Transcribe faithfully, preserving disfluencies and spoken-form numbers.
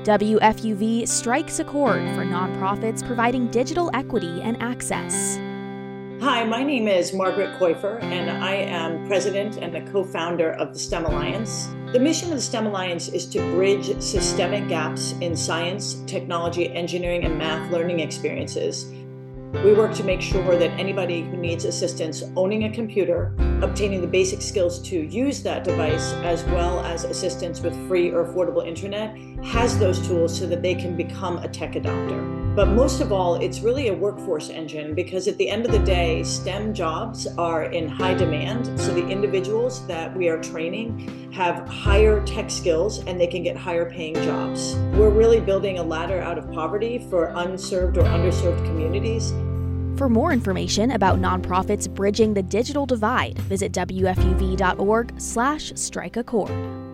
W F U V strikes a chord for nonprofits providing digital equity and access. Hi, my name is Margaret Koifer, and I am president and the co-founder of the STEM Alliance. The mission of the STEM Alliance is to bridge systemic gaps in science, technology, engineering, and math learning experiences. We work to make sure that anybody who needs assistance owning a computer, obtaining the basic skills to use that device, as well as assistance with free or affordable internet, has those tools so that they can become a tech adopter. But most of all, it's really a workforce engine, because at the end of the day, STEM jobs are in high demand. So the individuals that we are training have higher tech skills and they can get higher paying jobs. We're really building a ladder out of poverty for unserved or underserved communities. For more information about nonprofits bridging the digital divide, visit W F U V dot org slash strike a chord.